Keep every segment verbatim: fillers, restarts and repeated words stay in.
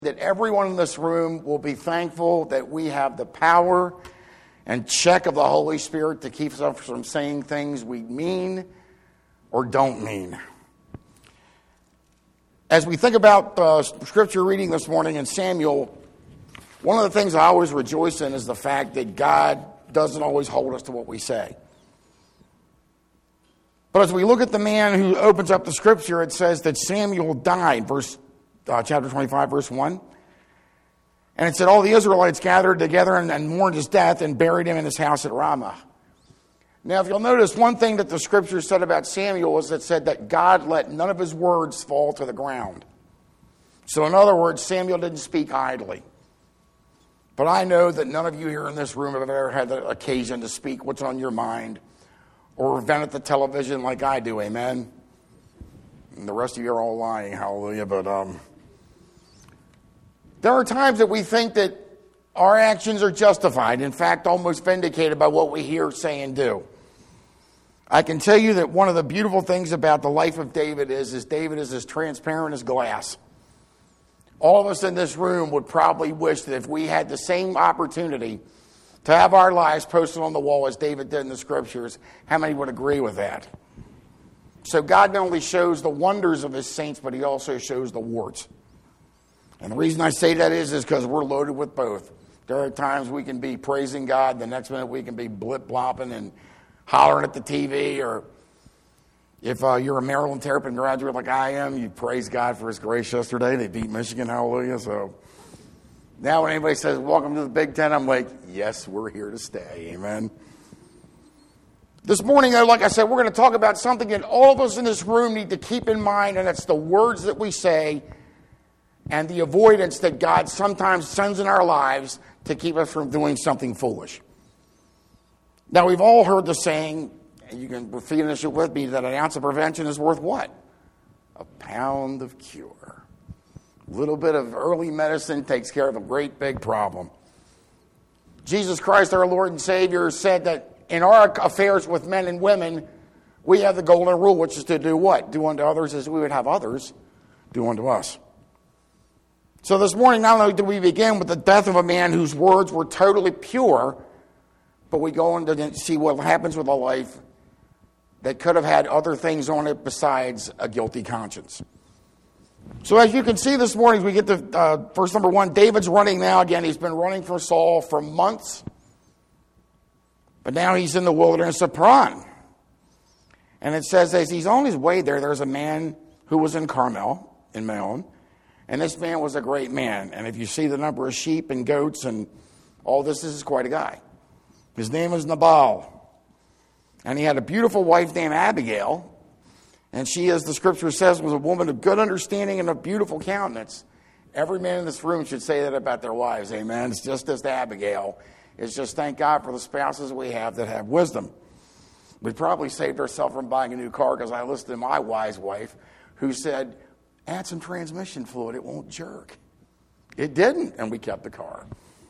that everyone in this room will be thankful that we have the power and check of the Holy Spirit to keep us from saying things we mean or don't mean. As we think about uh, scripture reading this morning in Samuel, one of the things I always rejoice in is the fact that God doesn't always hold us to what we say. But as we look at the man who opens up the scripture, it says that Samuel died, verse uh, chapter twenty-five, verse one. And it said all the Israelites gathered together and, and mourned his death and buried him in his house at Ramah. Now, if you'll notice, one thing that the scripture said about Samuel is it said that God let none of his words fall to the ground. So in other words, Samuel didn't speak idly. But I know that none of you here in this room have ever had the occasion to speak what's on your mind or vent at the television like I do, amen? And the rest of you are all lying, hallelujah. But um, there are times that we think that our actions are justified, in fact, almost vindicated by what we hear, say, and do. I can tell you that one of the beautiful things about the life of David is, is David is as transparent as glass. All of us in this room would probably wish that if we had the same opportunity to have our lives posted on the wall as David did in the scriptures, how many would agree with that? So God not only shows the wonders of his saints, but he also shows the warts. And the reason I say that is, is because we're loaded with both. There are times we can be praising God, the next minute we can be blip-blopping and hollering at the T V, or if uh, you're a Maryland Terrapin graduate like I am, you praise God for his grace yesterday. They beat Michigan, hallelujah. So now when anybody says, welcome to the Big Ten, I'm like, yes, we're here to stay, amen. This morning, though, like I said, we're going to talk about something that all of us in this room need to keep in mind, and it's the words that we say and the avoidance that God sometimes sends in our lives to keep us from doing something foolish. Now, we've all heard the saying, and you can finish it with me, that an ounce of prevention is worth what? A pound of cure. A little bit of early medicine takes care of a great big problem. Jesus Christ, our Lord and Savior, said that in our affairs with men and women, we have the golden rule, which is to do what? Do unto others as we would have others do unto us. So this morning, not only do we begin with the death of a man whose words were totally pure, but we go on to see what happens with a life that could have had other things on it besides a guilty conscience. So as you can see this morning, we get to uh, verse number one. David's running now. Again, he's been running for Saul for months. But now he's in the wilderness of Paran. And it says as he's on his way there, there's a man who was in Carmel, in Maon. And this man was a great man. And if you see the number of sheep and goats and all this, this is quite a guy. His name is Nabal. And he had a beautiful wife named Abigail. And she, as the scripture says, was a woman of good understanding and of beautiful countenance. Every man in this room should say that about their wives, amen. It's just as Abigail. It's just thank God for the spouses we have that have wisdom. We probably saved ourselves from buying a new car because I listened to my wise wife who said, add some transmission fluid, it won't jerk. It didn't, and we kept the car.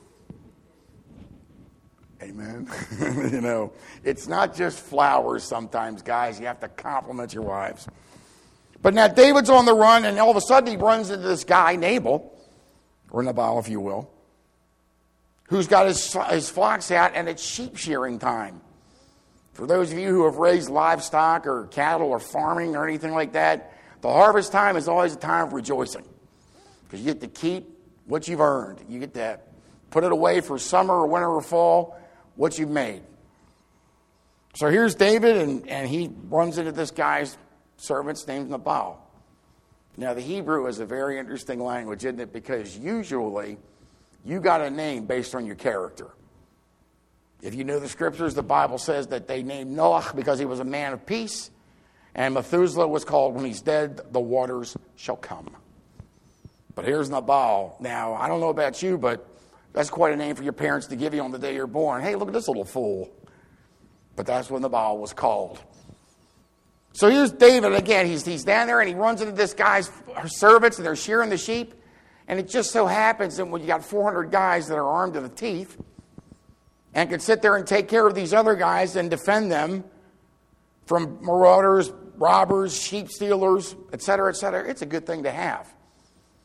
Amen. You know, it's not just flowers sometimes, guys. You have to compliment your wives. But now David's on the run, and all of a sudden he runs into this guy, Nabal, or Nabal, if you will, who's got his, his flocks out, and it's sheep shearing time. For those of you who have raised livestock or cattle or farming or anything like that, the harvest time is always a time of rejoicing because you get to keep what you've earned. You get to put it away for summer or winter or fall, what you've made. So here's David, and, and he runs into this guy's servant's named Nabal. Now, the Hebrew is a very interesting language, isn't it? Because usually you got a name based on your character. If you know the scriptures, the Bible says that they named Noah because he was a man of peace. And Methuselah was called, when he's dead, the waters shall come. But here's Nabal. Now, I don't know about you, but that's quite a name for your parents to give you on the day you're born. Hey, look at this little fool. But that's what Nabal was called. So here's David again. He's, he's down there and he runs into this guy's servants and they're shearing the sheep. And it just so happens that when you got four hundred guys that are armed to the teeth and can sit there and take care of these other guys and defend them from marauders, robbers, sheep stealers, et cetera, et cetera, it's a good thing to have.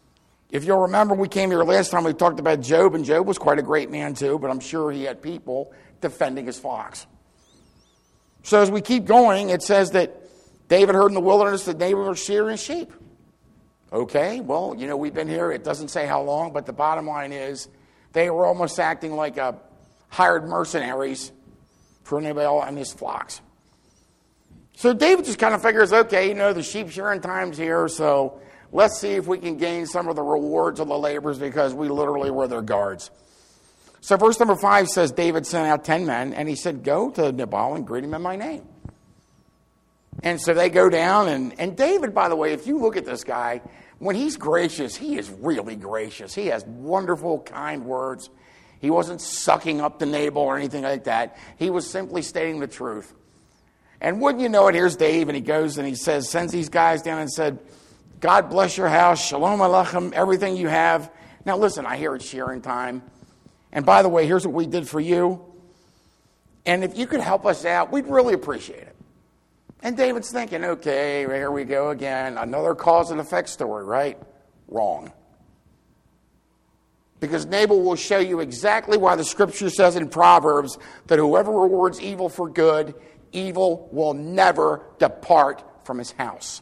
If you'll remember, we came here last time, we talked about Job, and Job was quite a great man too, but I'm sure he had people defending his flocks. So as we keep going, it says that David heard in the wilderness that neighbors were shearing sheep. Okay, well, you know, we've been here, it doesn't say how long, but the bottom line is they were almost acting like a hired mercenaries for Nabal and his flocks. So David just kind of figures, okay, you know, the sheep shearing time's here, so let's see if we can gain some of the rewards of the laborers because we literally were their guards. So verse number five says, David sent out ten men, and he said, go to Nabal and greet him in my name. And so they go down, and, and David, by the way, if you look at this guy, when he's gracious, he is really gracious. He has wonderful, kind words. He wasn't sucking up to Nabal or anything like that. He was simply stating the truth. And wouldn't you know it, here's Dave, and he goes and he says, sends these guys down and said, God bless your house, shalom aleichem, everything you have. Now listen, I hear it's shearing time. And by the way, here's what we did for you. And if you could help us out, we'd really appreciate it. And David's thinking, okay, here we go again. Another cause and effect story, right? Wrong. Because Nabal will show you exactly why the scripture says in Proverbs that whoever rewards evil for good, evil will never depart from his house.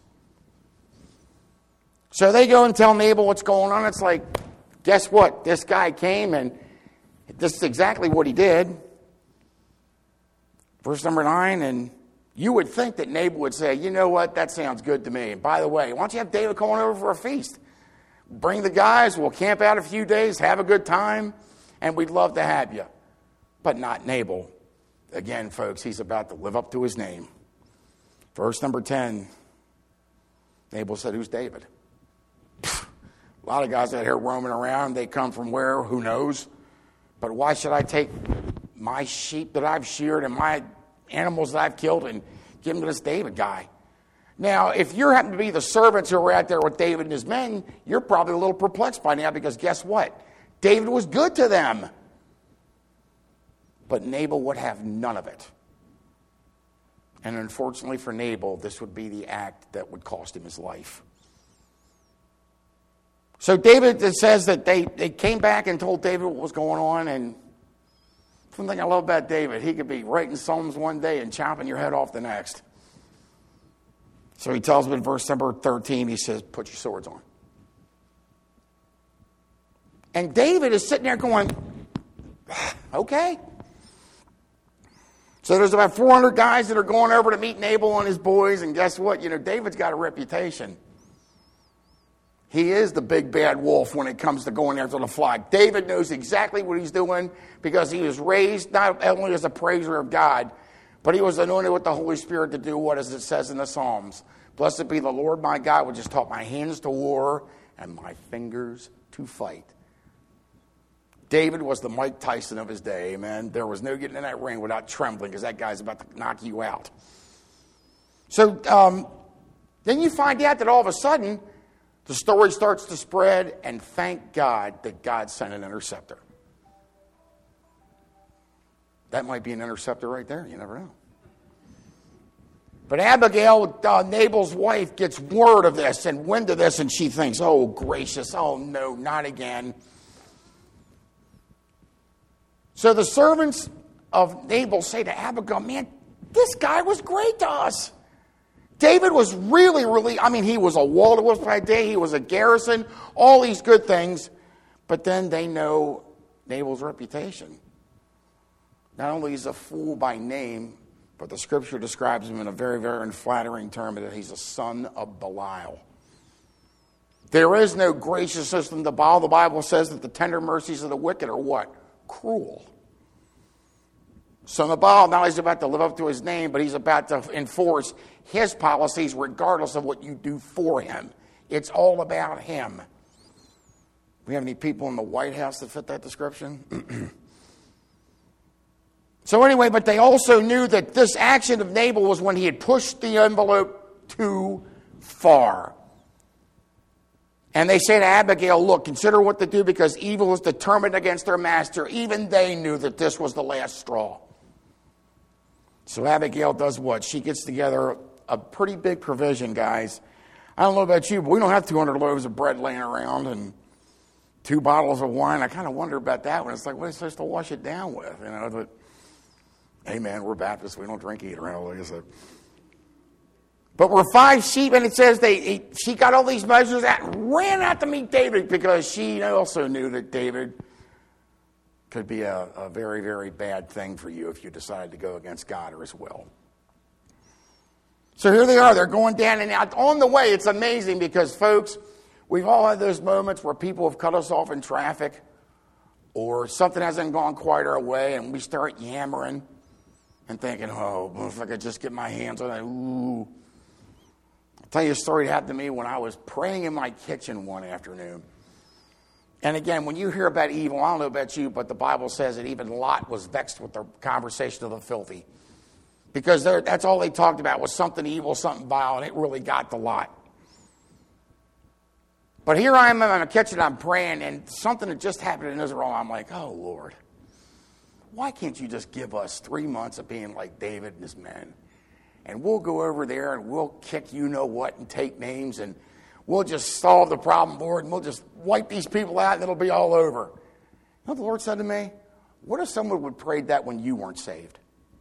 So they go and tell Nabal what's going on. It's like, guess what? This guy came and this is exactly what he did. Verse number nine, and you would think that Nabal would say, you know what, that sounds good to me. And by the way, why don't you have David come on over for a feast? Bring the guys, we'll camp out a few days, have a good time, and we'd love to have you. But not Nabal. Again, folks, he's about to live up to his name. Verse number ten, Nabal said, who's David? A lot of guys out here roaming around, they come from where, who knows? But why should I take my sheep that I've sheared and my animals that I've killed and give them to this David guy? Now, if you happen to be the servants who were out there with David and his men, you're probably a little perplexed by now because guess what? David was good to them. But Nabal would have none of it. And unfortunately for Nabal, this would be the act that would cost him his life. So David, it says that they, they came back and told David what was going on. And one thing I love about David, he could be writing Psalms one day and chopping your head off the next. So he tells them in verse number thirteen, he says, put your swords on. And David is sitting there going, okay. So there's about four hundred guys that are going over to meet Nabal and his boys. And guess what? You know, David's got a reputation. He is the big bad wolf when it comes to going after the flock. David knows exactly what he's doing because he was raised not only as a praiser of God, but he was anointed with the Holy Spirit to do what, as it says in the Psalms, blessed be the Lord my God, which has taught my hands to war and my fingers to fight. David was the Mike Tyson of his day, amen. There was no getting in that ring without trembling because that guy's about to knock you out. So um, then you find out that all of a sudden, the story starts to spread, and thank God that God sent an interceptor. That might be an interceptor right there. You never know. But Abigail, uh, Nabal's wife, gets word of this and wind of this, and she thinks, oh, gracious, oh, no, not again. So the servants of Nabal say to Abigail, man, this guy was great to us. David was really, really, I mean, he was a wall to us by day. He was a garrison, all these good things. But then they know Nabal's reputation. Not only is he a fool by name, but the scripture describes him in a very, very unflattering term that he's a son of Belial. There is no graciousness in the Baal. The Bible says that the tender mercies of the wicked are what? Cruel. So Nabal, now he's about to live up to his name, but he's about to enforce his policies regardless of what you do for him. It's all about him. We have any people in the White House that fit that description? So anyway, but they also knew that this action of Nabal was when he had pushed the envelope too far. And they say to Abigail, look, consider what to do because evil is determined against their master. Even they knew that this was the last straw. So Abigail does what? She gets together a pretty big provision, guys. I don't know about you, but we don't have two hundred loaves of bread laying around. And two bottles of wine. I kind of wonder about that one. It's like, what are you supposed to wash it down with? You know, but, hey, man, we're Baptists. We don't drink either. Hallelujah. So. But we're five sheep, and it says they she got all these measures out and ran out to meet David because she also knew that David could be a, a very, very bad thing for you if you decided to go against God or his will. So here they are. They're going down and out. On the way, it's amazing because, folks, we've all had those moments where people have cut us off in traffic or something hasn't gone quite our way, and we start yammering and thinking, oh, if I could just get my hands on it. Ooh. I'll tell you a story that happened to me when I was praying in my kitchen one afternoon. And again, when you hear about evil, I don't know about you, but the Bible says that even Lot was vexed with the conversation of the filthy. Because that's all they talked about was something evil, something vile, and it really got to Lot. But here I am in my kitchen, I'm praying, and something had just happened in Israel. I'm like, oh, Lord, why can't you just give us three months of being like David and his men? And we'll go over there and we'll kick you-know-what and take names, and we'll just solve the problem, Lord, and we'll just wipe these people out, and it'll be all over. You know what the Lord said to me? What if someone would pray that when you weren't saved?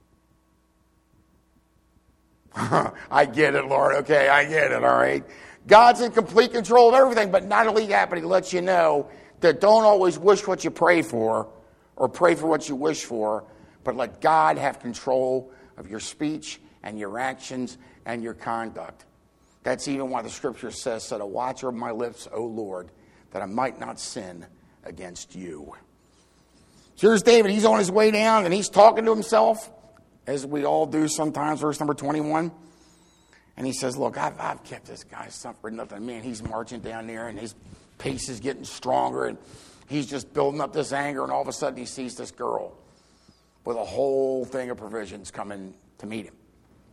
I get it, Lord. Okay, I get it, all right. God's in complete control of everything, but not only that, but he lets you know that don't always wish what you pray for or pray for what you wish for, but let God have control of your speech and your actions and your conduct. That's even why the scripture says, set a watch over my lips, O Lord, that I might not sin against you. So here's David. He's on his way down, and he's talking to himself, as we all do sometimes, verse number twenty-one. And he says, look, I've, I've kept this guy suffering nothing. Man, he's marching down there, and his pace is getting stronger, and he's just building up this anger, and all of a sudden he sees this girl with a whole thing of provisions coming to meet him.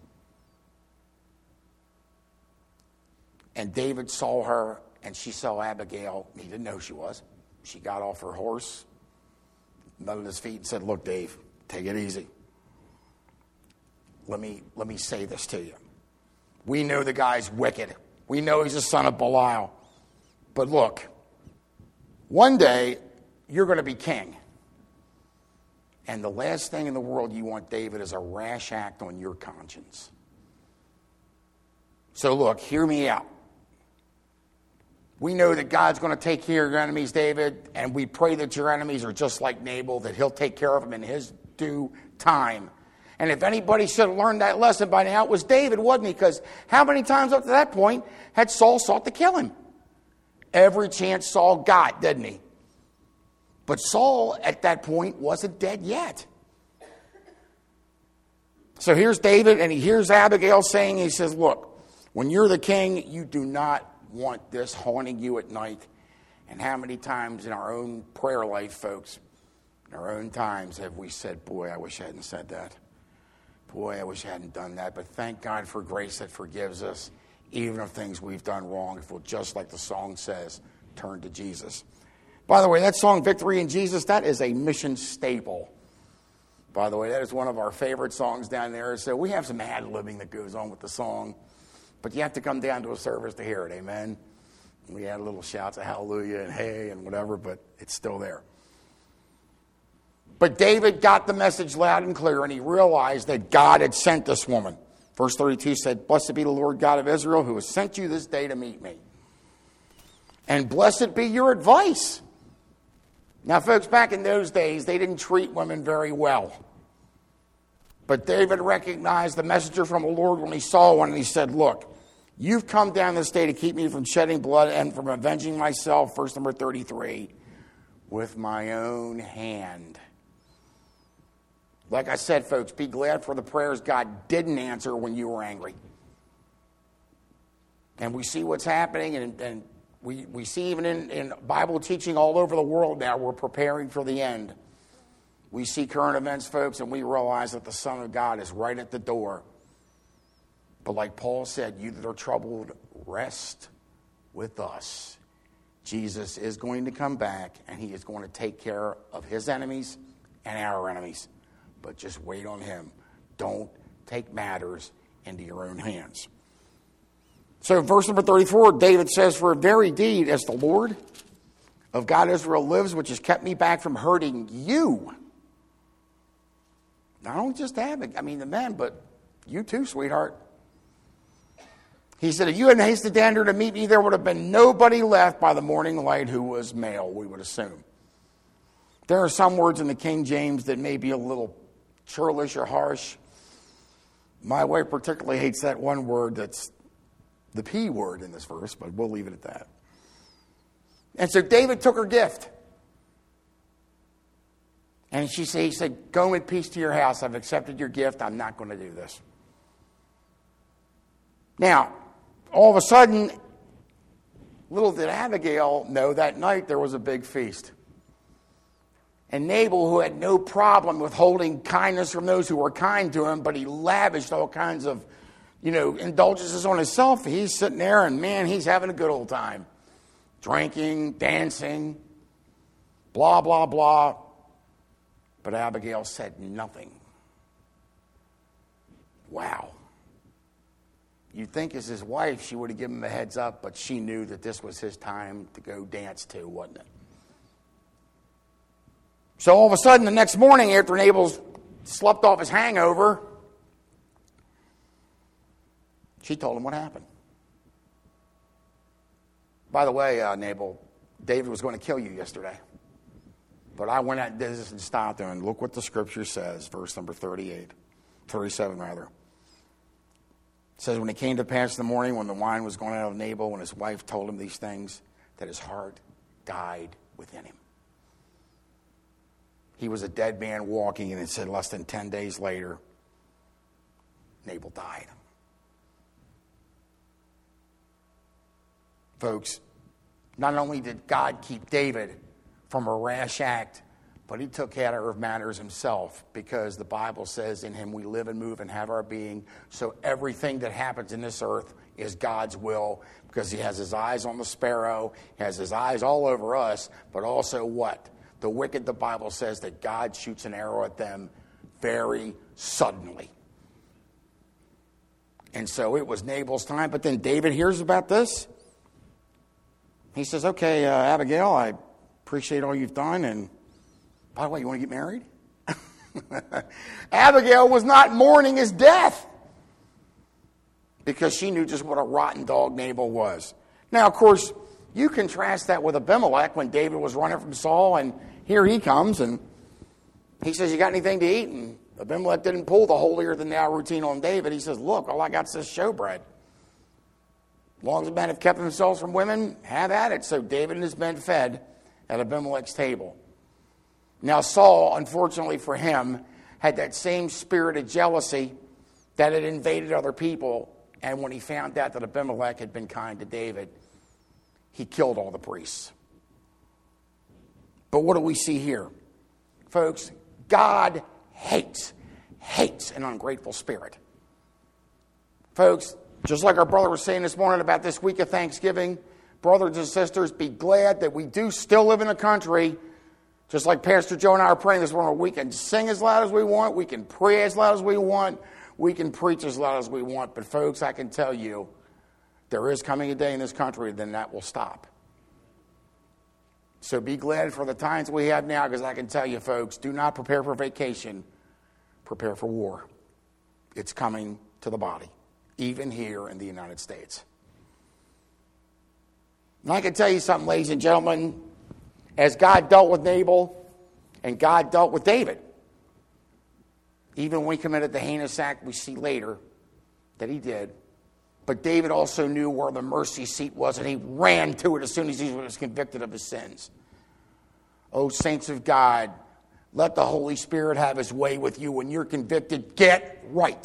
And David saw her, and she saw Abigail. He didn't know who she was. She got off her horse, knelt at his feet, and said, look, Dave, take it easy. Let me, let me say this to you. We know the guy's wicked. We know he's a son of Belial. But look, one day you're going to be king. And the last thing in the world you want, David, is a rash act on your conscience. So look, hear me out. We know that God's going to take care of your enemies, David, and we pray that your enemies are just like Nabal, that he'll take care of them in his due time. And if anybody should have learned that lesson by now, it was David, wasn't he? Because how many times up to that point had Saul sought to kill him? Every chance Saul got, didn't he? But Saul, at that point, wasn't dead yet. So here's David, and he hears Abigail saying, he says, look, when you're the king, you do not want this haunting you at night. And how many times in our own prayer life, folks, in our own times, have we said, boy, I wish I hadn't said that. Boy, I wish I hadn't done that. But thank God for grace that forgives us, even of things we've done wrong, if we'll, just like the song says, turn to Jesus. By the way, that song, Victory in Jesus, that is a mission staple. By the way, that is one of our favorite songs down there. So we have some ad-libbing that goes on with the song. But you have to come down to a service to hear it, amen? We had little shouts of hallelujah and hey and whatever, but it's still there. But David got the message loud and clear, and he realized that God had sent this woman. Verse thirty-two said, blessed be the Lord God of Israel, who has sent you this day to meet me. And blessed be your advice. Now, folks, back in those days, they didn't treat women very well. But David recognized the messenger from the Lord when he saw one, and he said, look, you've come down this day to keep me from shedding blood and from avenging myself, verse number thirty-three, with my own hand. Like I said, folks, be glad for the prayers God didn't answer when you were angry. And we see what's happening, and, and we, we see even in, in Bible teaching all over the world now, we're preparing for the end. We see current events, folks, and we realize that the Son of God is right at the door. But like Paul said, you that are troubled, rest with us. Jesus is going to come back, and he is going to take care of his enemies and our enemies. But just wait on him. Don't take matters into your own hands. So verse number thirty-four, David says, for a very deed as the Lord of God Israel lives, which has kept me back from hurting you. Not only just Abigail, I mean the men, but you too, sweetheart. He said, if you hadn't hasted down here to meet me, there would have been nobody left by the morning light who was male, we would assume. There are some words in the King James that may be a little churlish or harsh. My wife particularly hates that one word that's the P word in this verse, but we'll leave it at that. And so David took her gift. And she said, he said, go in peace to your house. I've accepted your gift. I'm not going to do this. Now, all of a sudden, little did Abigail know that night there was a big feast. And Nabal, who had no problem with holding kindness from those who were kind to him, but he lavished all kinds of, you know, indulgences on himself. He's sitting there and, man, he's having a good old time. Drinking, dancing, blah, blah, blah. But Abigail said nothing. Wow. You'd think as his wife, she would have given him a heads up, but she knew that this was his time to go dance too, wasn't it? So all of a sudden, the next morning, after Nabal's slept off his hangover, she told him what happened. By the way, uh, Nabal, David was going to kill you yesterday. But I went out and did this and stopped him. And look what the scripture says, verse number thirty-eight, thirty-seven rather. It says, when it came to pass in the morning, when the wine was going out of Nabal, when his wife told him these things, that his heart died within him. He was a dead man walking, and it said less than ten days later, Nabal died. Folks, not only did God keep David from a rash act, but he took care of matters himself, because the Bible says in him we live and move and have our being. So everything that happens in this earth is God's will, because he has his eyes on the sparrow, he has his eyes all over us, but also what? The wicked, the Bible says that God shoots an arrow at them very suddenly. And so it was Nabal's time, but then David hears about this. He says, okay, uh, Abigail, I appreciate all you've done, and by the way, you want to get married? Abigail was not mourning his death because she knew just what a rotten dog Nabal was. Now, of course, you contrast that with Abimelech when David was running from Saul, and here he comes, and he says, you got anything to eat? And Abimelech didn't pull the holier-than-thou routine on David. He says, look, all I got is this showbread. As long as the men have kept themselves from women, have at it. So David and his men fed at Abimelech's table. Now Saul, unfortunately for him, had that same spirit of jealousy that had invaded other people. And when he found out that Abimelech had been kind to David, he killed all the priests. But what do we see here? Folks, God hates, hates an ungrateful spirit. Folks, just like our brother was saying this morning about this week of Thanksgiving, brothers and sisters, be glad that we do still live in a country, just like Pastor Joe and I are praying this morning, we can sing as loud as we want, we can pray as loud as we want, we can preach as loud as we want. But folks, I can tell you, there is coming a day in this country, then that will stop. So be glad for the times we have now, because I can tell you, folks, do not prepare for vacation, prepare for war. It's coming to the body, even here in the United States. And I can tell you something, ladies and gentlemen, as God dealt with Nabal and God dealt with David, even when he committed the heinous act we see later that he did, but David also knew where the mercy seat was, and he ran to it as soon as he was convicted of his sins. Oh, saints of God, let the Holy Spirit have his way with you. When you're convicted, get right.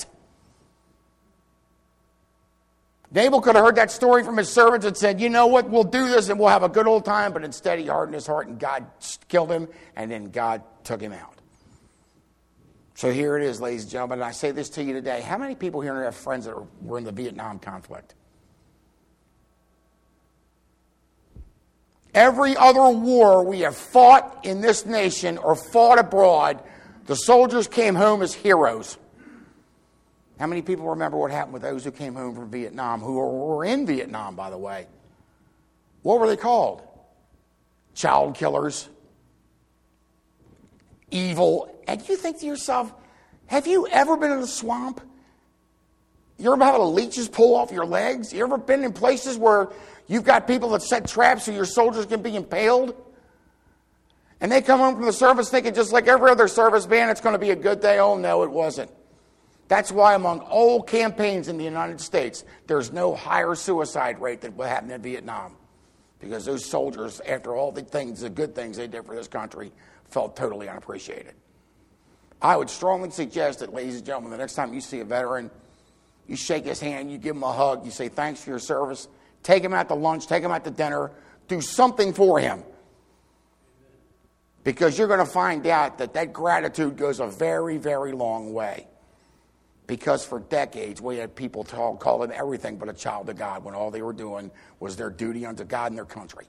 Nabal could have heard that story from his servants and said, you know what, we'll do this and we'll have a good old time. But instead he hardened his heart and God killed him, and then God took him out. So here it is, ladies and gentlemen, and I say this to you today. How many people here have friends that are, were in the Vietnam conflict? Every other war we have fought in this nation or fought abroad, the soldiers came home as heroes. How many people remember what happened with those who came home from Vietnam, who were in Vietnam, by the way? What were they called? child killers, evil. And you think to yourself, have you ever been in a swamp? You ever had a leeches pull off your legs? You ever been in places where you've got people that set traps so your soldiers can be impaled? And they come home from the service thinking just like every other service man, it's going to be a good day. Oh, no, it wasn't. That's why among all campaigns in the United States, there's no higher suicide rate than what happened in Vietnam. Because those soldiers, after all the things, the good things they did for this country, felt totally unappreciated. I would strongly suggest that, ladies and gentlemen, the next time you see a veteran, you shake his hand, you give him a hug, you say thanks for your service, take him out to lunch, take him out to dinner, do something for him. Because you're going to find out that that gratitude goes a very, very long way. Because for decades, we had people talk, call him everything but a child of God when all they were doing was their duty unto God and their country.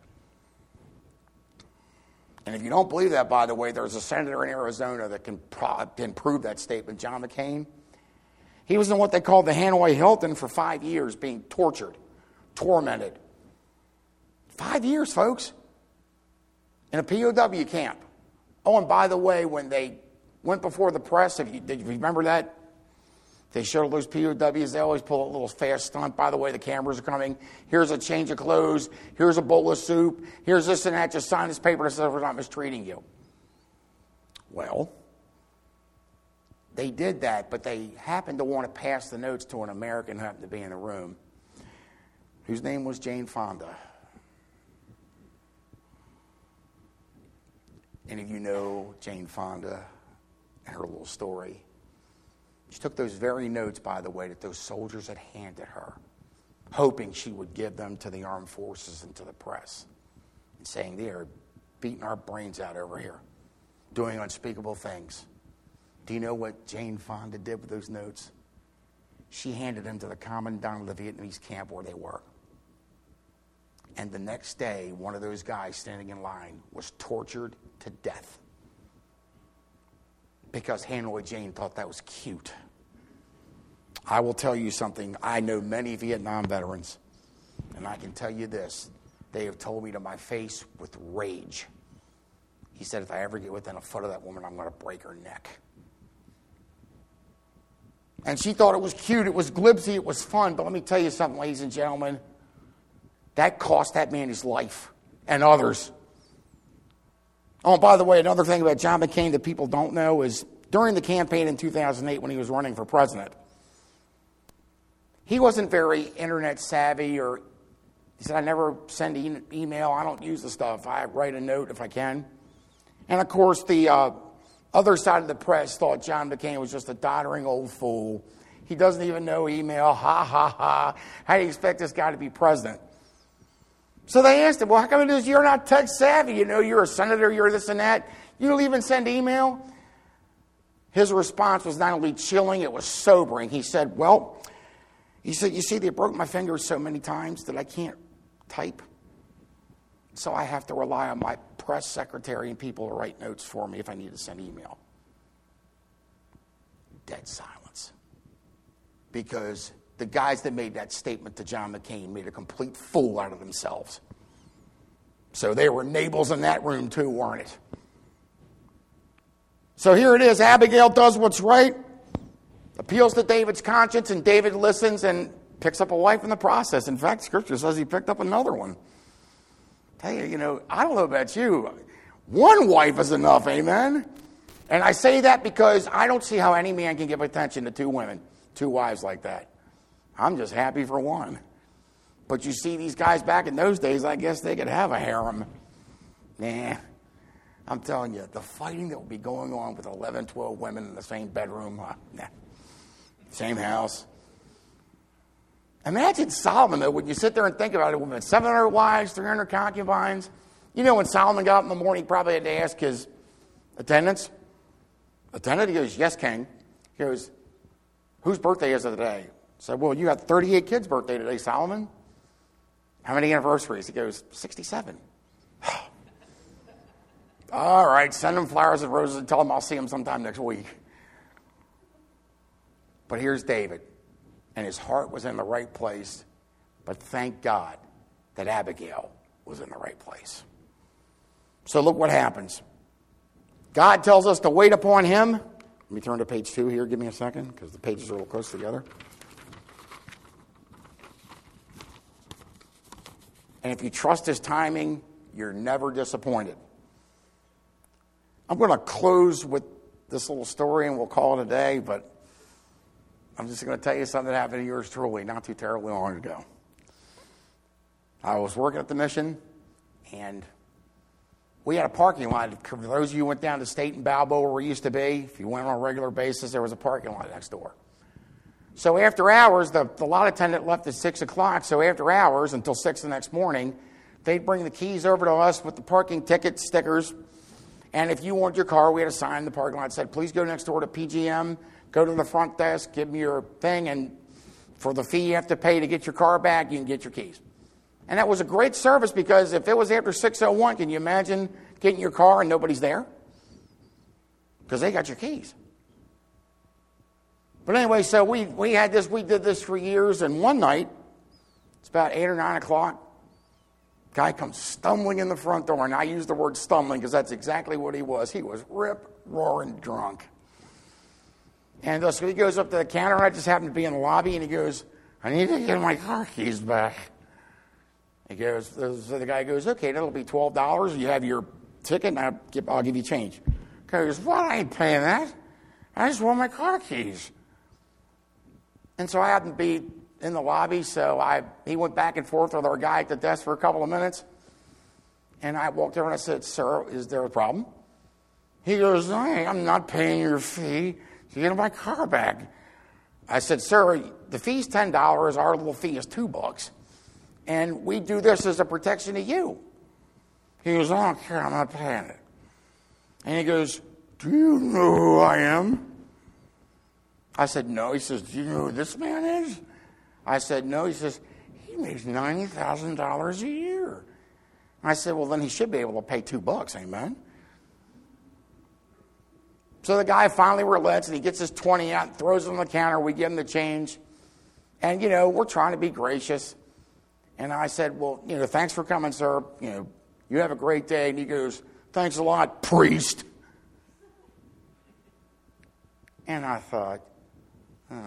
And if you don't believe that, by the way, there's a senator in Arizona that can, pro- can prove that statement, John McCain. He was in what they called the Hanoi Hilton for five years, being tortured, tormented. Five years, folks, in a P O W camp. Oh, and by the way, when they went before the press, if you, did you remember that? They showed those P O Ws, they always pull a little fast stunt. By the way, the cameras are coming. Here's a change of clothes. Here's a bowl of soup. Here's this and that. Just sign this paper that says we're not mistreating you. Well, they did that, but they happened to want to pass the notes to an American who happened to be in the room, whose name was Jane Fonda. And if you know Jane Fonda and her little story, she took those very notes, by the way, that those soldiers had handed her, hoping she would give them to the armed forces and to the press, and saying they are beating our brains out over here, doing unspeakable things. Do you know what Jane Fonda did with those notes? She handed them to the commandant of the Vietnamese camp where they were. And the next day, one of those guys standing in line was tortured to death because Hanoi Jane thought that was cute. I will tell you something. I know many Vietnam veterans, and I can tell you this. They have told me to my face with rage. He said, if I ever get within a foot of that woman, I'm going to break her neck. And she thought it was cute. It was glibsy. It was fun. But let me tell you something, ladies and gentlemen. That cost that man his life and others. Oh, by the way, another thing about John McCain that people don't know is during the campaign in two thousand eight when he was running for president, he wasn't very internet savvy, or he said, I never send e- email. I don't use the stuff. I write a note if I can. And, of course, the uh, other side of the press thought John McCain was just a doddering old fool. He doesn't even know email. Ha, ha, ha. How do you expect this guy to be president? So they asked him, well, how come it is you're not tech savvy? You know, you're a senator, you're this and that. You don't even send email? His response was not only chilling, it was sobering. He said, well, he said, you see, they broke my fingers so many times that I can't type. So I have to rely on my press secretary and people to write notes for me if I need to send email. Dead silence. Because the guys that made that statement to John McCain made a complete fool out of themselves. So they were nabals in that room too, weren't it? So here it is. Abigail does what's right, appeals to David's conscience, and David listens and picks up a wife in the process. In fact, Scripture says he picked up another one. Tell you, you know, I don't know about you. One wife is enough, amen? And I say that because I don't see how any man can give attention to two women, two wives like that. I'm just happy for one. But you see these guys back in those days, I guess they could have a harem. Nah. I'm telling you, the fighting that will be going on with eleven, twelve women in the same bedroom, uh, nah. Same house. Imagine Solomon, though, when you sit there and think about it, with seven hundred wives, three hundred concubines. You know, when Solomon got up in the morning, he probably had to ask his attendants. Attendant, he goes, yes, king. He goes, whose birthday is it today? I said, well, you got thirty-eight kids' birthday today, Solomon. How many anniversaries? He goes, sixty-seven. All right, send them flowers and roses and tell them I'll see them sometime next week. But here's David, and his heart was in the right place, but thank God that Abigail was in the right place. So look what happens. God tells us to wait upon him. Let me turn to page two here. Give me a second, because the pages are a little close together. And if you trust his timing, you're never disappointed. I'm going to close with this little story, and we'll call it a day, but I'm just going to tell you something that happened to yours truly not too terribly long ago. I was working at the mission, and we had a parking lot. For those of you who went down to State and Balboa where we used to be, if you went on a regular basis, there was a parking lot next door. So after hours, the, the lot attendant left at six o'clock, so after hours, until six the next morning, they'd bring the keys over to us with the parking ticket stickers. And if you wanted your car, we had a sign in the parking lot that said, please go next door to P G M, go to the front desk, give me your thing, and for the fee you have to pay to get your car back, you can get your keys. And that was a great service, because if it was after six oh one, can you imagine getting your car and nobody's there? Because they got your keys. But anyway, so we, we had this, we did this for years, and one night, it's about eight or nine o'clock, guy comes stumbling in the front door, and I use the word stumbling because that's exactly what he was. He was rip-roaring drunk. And uh, so he goes up to the counter, and I just happened to be in the lobby, and he goes, I need to get my car keys back. He goes, so the guy goes, okay, that'll be twelve dollars. You have your ticket, and I'll give, I'll give you change. The guy goes, what? I ain't paying that. I just want my car keys. And so I happened to be in the lobby, so I he went back and forth with our guy at the desk for a couple of minutes. And I walked over and I said, sir, is there a problem? He goes, hey, I'm not paying your fee to get my car back. I said, sir, the fee's ten dollars. Our little fee is two bucks. And we do this as a protection to you. He goes, I don't care. I'm not paying it. And he goes, do you know who I am? I said, no. He says, do you know who this man is? I said, no. He says, he makes ninety thousand dollars a year. I said, well, then he should be able to pay two bucks, amen? So the guy finally relents, and he gets his twenty out and throws it on the counter. We give him the change. And, you know, we're trying to be gracious. And I said, well, you know, thanks for coming, sir. You know, you have a great day. And he goes, thanks a lot, priest. And I thought, uh,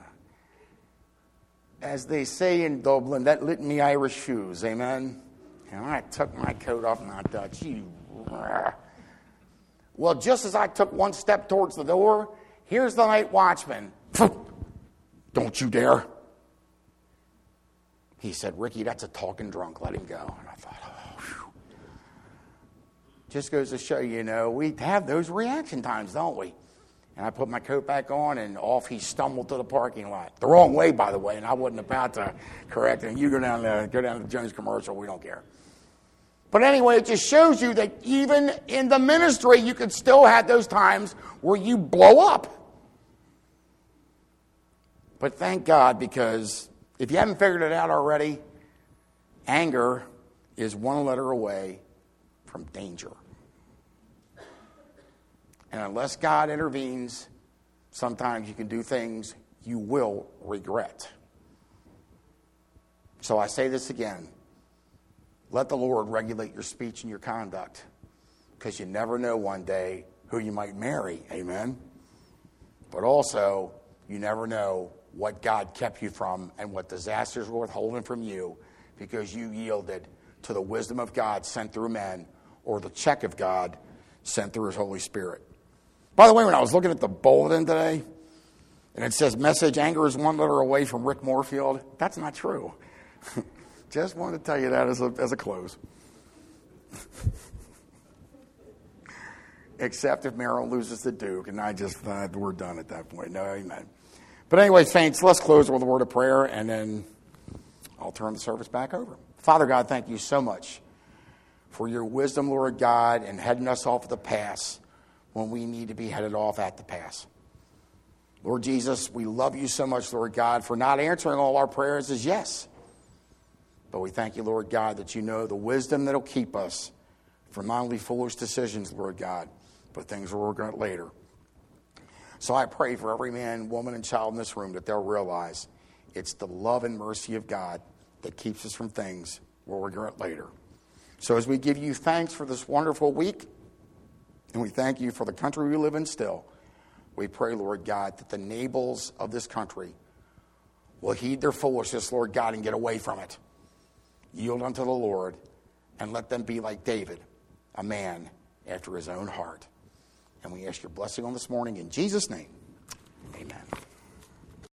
as they say in Dublin, that lit me Irish shoes, amen? And I took my coat off and I thought, you. Well, just as I took one step towards the door, here's the night watchman. Don't you dare. He said, Ricky, that's a talking drunk. Let him go. And I thought, oh, whew. Just goes to show you, you know, we have those reaction times, don't we? And I put my coat back on, and off he stumbled to the parking lot. The wrong way, by the way, and I wasn't about to correct him. You go down to, go down to the Jones commercial. We don't care. But anyway, it just shows you that even in the ministry, you can still have those times where you blow up. But thank God, because if you haven't figured it out already, anger is one letter away from danger. And unless God intervenes, sometimes you can do things you will regret. So I say this again. Let the Lord regulate your speech and your conduct, because you never know one day who you might marry. Amen? But also, you never know what God kept you from and what disasters were withholding from you because you yielded to the wisdom of God sent through men, or the check of God sent through his Holy Spirit. By the way, when I was looking at the bulletin today, and it says, message, anger is one letter away from Rick Moorfield, that's not true. Just wanted to tell you that as a, as a close. Except if Merrill loses to Duke, and I just, uh, we're done at that point. No, amen. But anyway, saints, let's close with a word of prayer, and then I'll turn the service back over. Father God, thank you so much for your wisdom, Lord God, in heading us off at the pass when we need to be headed off at the pass. Lord Jesus, we love you so much, Lord God, for not answering all our prayers as yes. But we thank you, Lord God, that you know the wisdom that will keep us from not only foolish decisions, Lord God, but things we'll regret later. So I pray for every man, woman, and child in this room that they'll realize it's the love and mercy of God that keeps us from things we'll regret later. So as we give you thanks for this wonderful week, and we thank you for the country we live in still, we pray, Lord God, that the Nabals of this country will heed their foolishness, Lord God, and get away from it. Yield unto the Lord, and let them be like David, a man after his own heart. And we ask your blessing on this morning in Jesus' name. Amen.